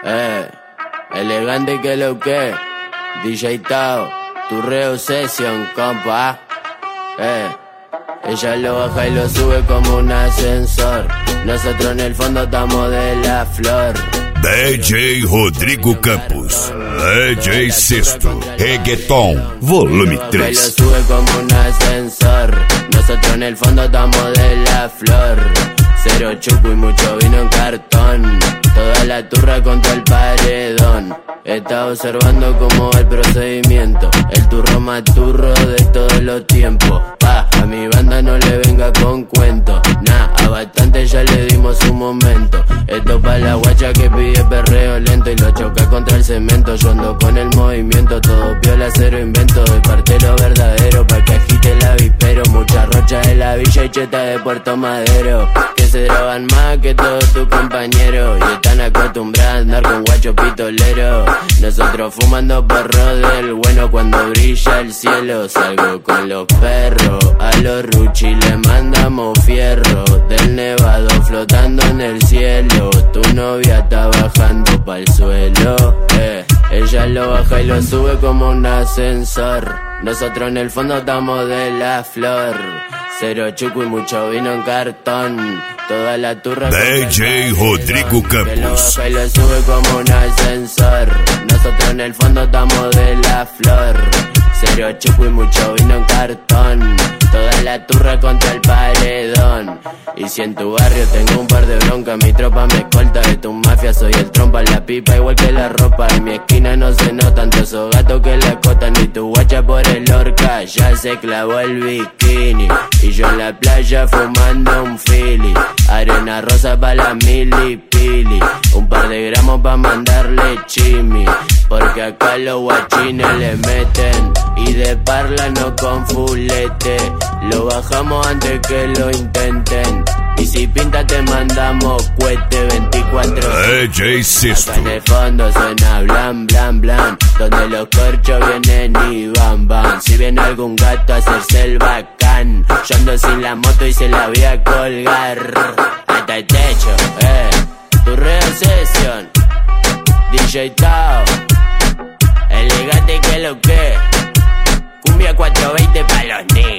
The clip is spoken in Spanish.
Elegante que lo que, DJ Tao, Turreo Session, compa. Ella lo baja y lo sube como un ascensor. Nosotros en el fondo estamos de la flor. DJ Rodrigo Campos, DJ Sesto, Reggaeton, volume 3. Lo sube como un ascensor. Nosotros en el fondo estamos de la flor. Cero chuco y mucho vino en cartón. Toda la turra contra el paredón. Está observando cómo va el procedimiento. El turro más turro de todos los tiempos. A mi banda no le venga con cuento. A bastante ya le dimos un momento. Esto pa' la guacha que pide perreo lento y lo choca contra el cemento. Yo ando con el movimiento, todo piola, cero invento. De partero verdadero pa' que agite el avispero. Mucha rocha de la villa y cheta de Puerto Madero. Que se drogan más que todos tus compañeros y están acostumbrados a andar con guacho pitolero. Nosotros fumando porro del bueno cuando brilla el cielo. Salgo con los perros, a los ruchi le mandamos fierro. Del nevado flotando en el cielo. Tu novia está bajando pa'l suelo, Ella lo baja y lo sube como un ascensor. Nosotros en el fondo estamos de la flor. Cero chuco y mucho vino en cartón. Toda la turra DJ Rodrigo Campos. Que lo baja y lo sube como un ascensor. Nosotros en el fondo estamos de la flor. Cero chuco y mucho vino en cartón. Toda la turra contra el paredón. Y si en tu barrio tengo un par de broncas, mi tropa me escolta. De tu mafia soy el trompa, la pipa igual que la ropa. En mi esquina no se notan todos esos gatos que la acotan. Ni tu guacha por el Orca ya se clavó el bikini. Y yo en la playa fumando un fili. Arena rosa pa' la milipili. Un par de gramos pa' mandarle chimi. Porque acá los guachines le meten. Y de parla no con fulete. Lo bajamos antes que lo intenten. Y si pinta te mandamos cohete 24. DJ Sesto. Acá en el fondo suena blan, blan, blan. Donde los corchos vienen y van, van. Si viene algún gato a hacerse el bacán, yo ando sin la moto y se la voy a colgar hasta el techo, Turreo Session, DJ Tao, elegante que lo que. Cumbia 420 pa' los niños.